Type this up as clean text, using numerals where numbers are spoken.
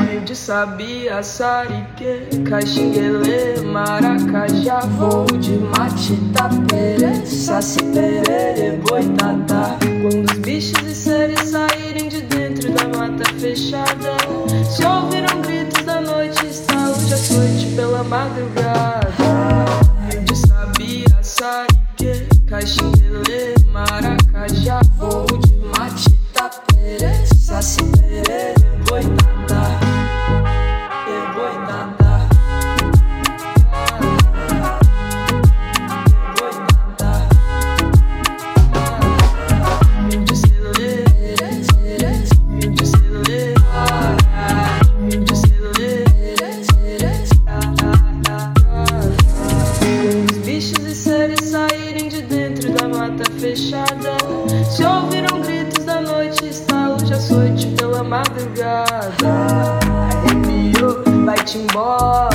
Rio de Sabia, Sarique, Caxinguelê, Maracajá, voo de matita, pere, saci, perere, boitatá. Quando os bichos e seres saírem de dentro da mata fechada, se ouviram gritos da noite, estalo de açoite pela madrugada. Rio de Sabia, Sarique, Caxinguelê, Maracajá, voo de matita, pere, saci, perere, boitatá, boitatá, boitatá. Rio de celulê, rio de celulê, rio de celulê. Quando os bichos e seres saírem de dentro da mata fechada, se ouviram gritos da noite, estalo de açoite pela madrugada. Arrepiou, vai-te embora.